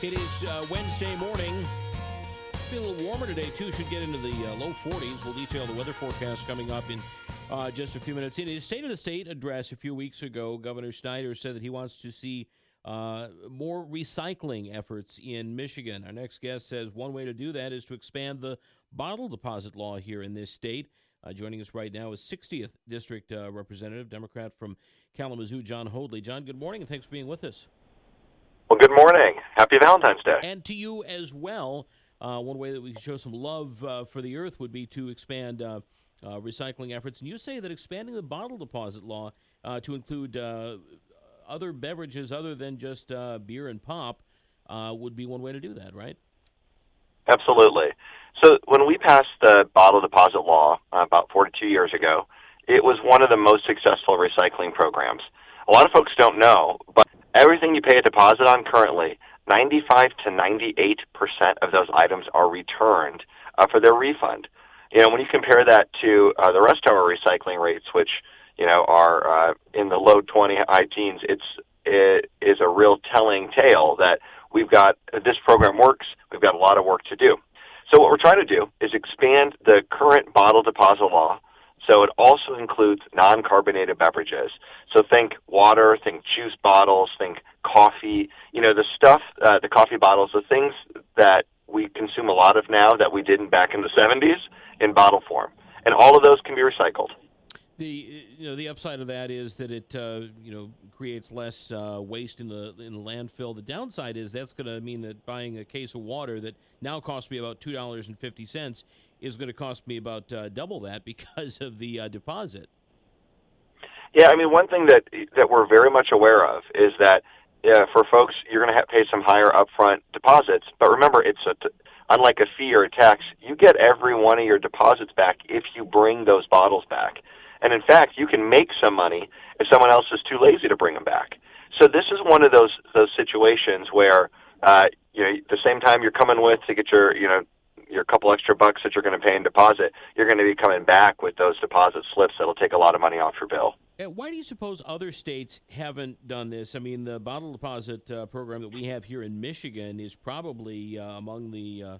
It is Wednesday morning. It's a little warmer today, too. Should get into the low 40s. We'll detail the weather forecast coming up in just a few minutes. In his State of the State address a few weeks ago, Governor Snyder said that he wants to see more recycling efforts in Michigan. Our next guest says one way to do that is to expand the bottle deposit law here in this state. Joining us right now is 60th District Representative, Democrat from Kalamazoo, John Hoadley. John, good morning, and thanks for being with us. Well, good morning. Happy Valentine's Day. And to you as well. One way that we can show some love for the earth would be to expand recycling efforts. And you say that expanding the bottle deposit law to include other beverages other than just beer and pop would be one way to do that, right? Absolutely. So when we passed the bottle deposit law about 42 years ago, it was one of the most successful recycling programs. A lot of folks don't know, but everything you pay a deposit on currently, 95 to 98% of those items are returned for their refund. You know, when you compare that to the rest of our recycling rates, which are in the low 20, high teens, it is a real telling tale that this program works. We've got a lot of work to do. So what we're trying to do is expand the current bottle deposit law so it also includes non-carbonated beverages. So think water, think juice bottles, think coffee, the coffee bottles, the things that we consume a lot of now that we didn't back in the 70s in bottle form. And all of those can be recycled. The upside of that is that it creates less waste in the landfill. The downside is that's going to mean that buying a case of water that now costs me about $2.50 is going to cost me about double that because of the deposit. Yeah, I mean, one thing that we're very much aware of is that for folks, you're going to pay some higher upfront deposits. But remember, unlike a fee or a tax, you get every one of your deposits back if you bring those bottles back. And in fact, you can make some money if someone else is too lazy to bring them back. So this is one of those situations where the same time you're coming with to get your couple extra bucks that you're going to pay in deposit, you're going to be coming back with those deposit slips that'll take a lot of money off your bill. Why do you suppose other states haven't done this? I mean, the bottle deposit program that we have here in Michigan is probably among the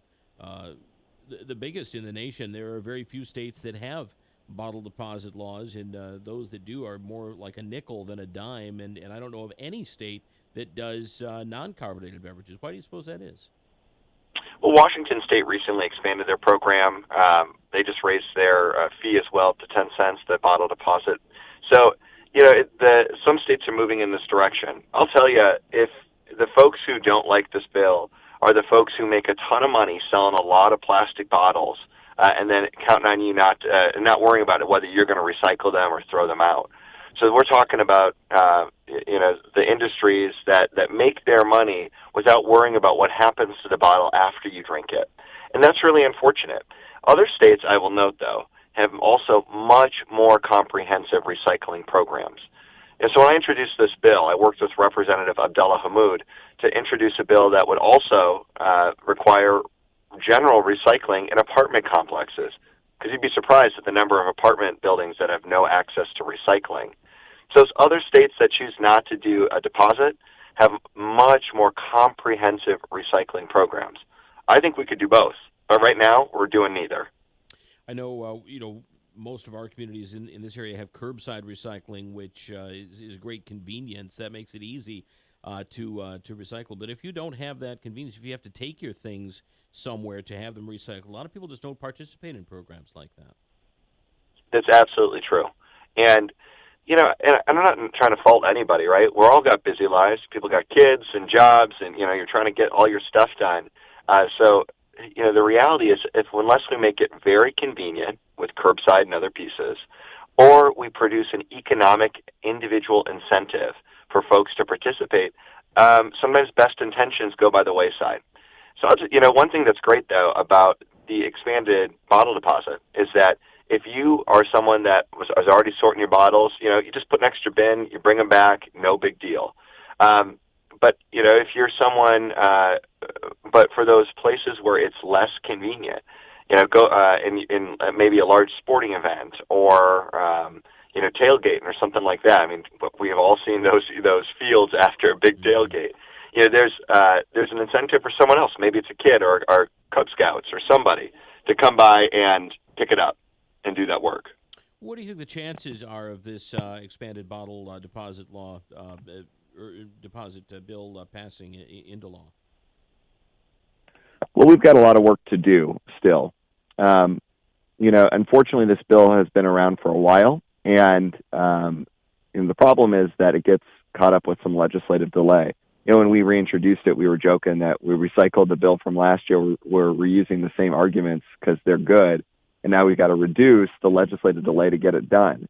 biggest in the nation. There are very few states that have bottle deposit laws, and those that do are more like a nickel than a dime, and I don't know of any state that does non-carbonated beverages. Why do you suppose that is? Well, Washington State recently expanded their program. They just raised their fee as well to 10 cents, the bottle deposit. So, some states are moving in this direction. I'll tell you, if the folks who don't like this bill are the folks who make a ton of money selling a lot of plastic bottles, and then counting on you not worrying about it, whether you're going to recycle them or throw them out. So we're talking about the industries that make their money without worrying about what happens to the bottle after you drink it. And that's really unfortunate. Other states, I will note, though, have also much more comprehensive recycling programs. And so when I introduced this bill, I worked with Representative Abdullah Hammoud to introduce a bill that would also require general recycling in apartment complexes, because you'd be surprised at the number of apartment buildings that have no access to recycling. So those other states that choose not to do a deposit have much more comprehensive recycling programs. I think we could do both, but right now we're doing neither. I know, most of our communities in this area have curbside recycling, which is great convenience. That makes it easy to recycle. But if you don't have that convenience, if you have to take your things somewhere to have them recycled, a lot of people just don't participate in programs like that. That's absolutely true. And, and I'm not trying to fault anybody, right? We're all got busy lives. People got kids and jobs, and, you're trying to get all your stuff done. So the reality is unless we make it very convenient with curbside and other pieces, or we produce an economic individual incentive for folks to participate, sometimes best intentions go by the wayside. So, one thing that's great, though, about the expanded bottle deposit is that if you are someone that was already sorting your bottles, you just put an extra bin, you bring them back, no big deal. But, if you're someone, but for those places where it's less convenient, go in maybe a large sporting event or, tailgate or something like that. I mean, we have all seen those fields after a big tailgate. there's an incentive for someone else. Maybe it's a kid or Cub Scouts or somebody to come by and pick it up and do that work. What do you think the chances are of this expanded bottle deposit law or deposit bill passing into law? Well, we've got a lot of work to do still. Unfortunately, this bill has been around for a while, and the problem is that it gets caught up with some legislative delay. When we reintroduced it, we were joking that we recycled the bill from last year. We're reusing the same arguments because they're good, and now we've got to reduce the legislative delay to get it done.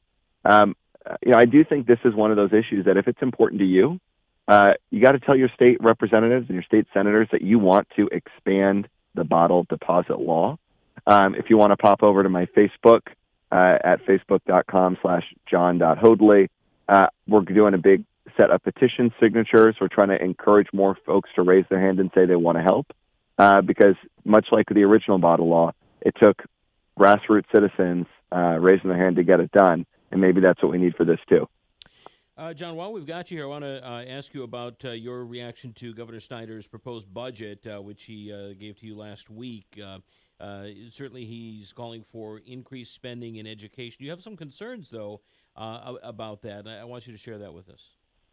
I do think this is one of those issues that if it's important to you, you got to tell your state representatives and your state senators that you want to expand the bottle deposit law. If you want to pop over to my Facebook at facebook.com/john.hoadley, we're doing a big set of petition signatures. We're trying to encourage more folks to raise their hand and say they want to help because much like the original bottle law, it took grassroots citizens raising their hand to get it done, and maybe that's what we need for this too. John, while we've got you here, I want to ask you about your reaction to Governor Snyder's proposed budget, which he gave to you last week. Certainly he's calling for increased spending in education. You have some concerns, though, about that. I want you to share that with us.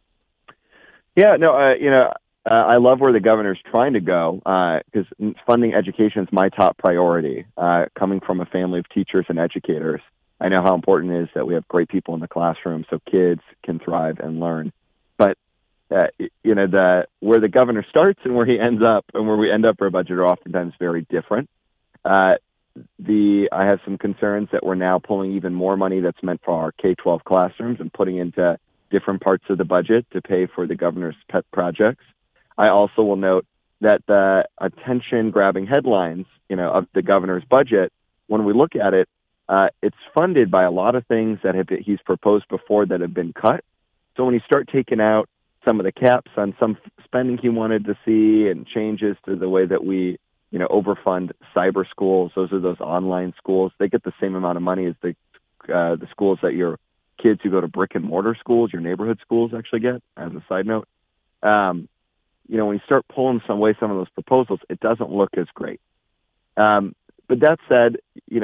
Yeah, no, I love where the governor's trying to go because funding education is my top priority. Coming from a family of teachers and educators, I know how important it is that we have great people in the classroom so kids can thrive and learn. But where the governor starts and where he ends up and where we end up for a budget are oftentimes very different. I have some concerns that we're now pulling even more money that's meant for our K-12 classrooms and putting into different parts of the budget to pay for the governor's pet projects. I also will note that the attention-grabbing headlines, of the governor's budget, when we look at it, it's funded by a lot of things that he's proposed before that have been cut. So when you start taking out some of the caps on some spending he wanted to see and changes to the way that we, overfund cyber schools, those are those online schools. They get the same amount of money as the schools that your kids who go to brick and mortar schools, your neighborhood schools actually get, as a side note. When you start pulling some of those proposals, it doesn't look as great. But that said,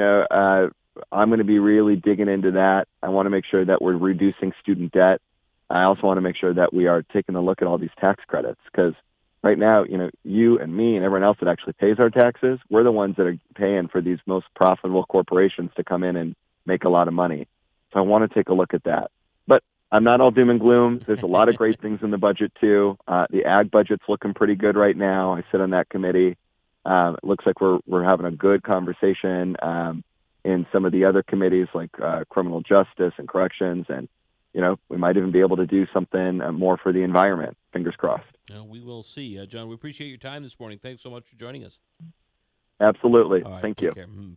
I'm going to be really digging into that. I want to make sure that we're reducing student debt. I also want to make sure that we are taking a look at all these tax credits because right now, you and me and everyone else that actually pays our taxes, we're the ones that are paying for these most profitable corporations to come in and make a lot of money. So I want to take a look at that. But I'm not all doom and gloom. There's a lot of great things in the budget, too. The ag budget's looking pretty good right now. I sit on that committee. It looks like we're having a good conversation in some of the other committees like criminal justice and corrections. And, we might even be able to do something more for the environment. Fingers crossed. We will see. John, we appreciate your time this morning. Thanks so much for joining us. Absolutely. All right, Thank you. Care.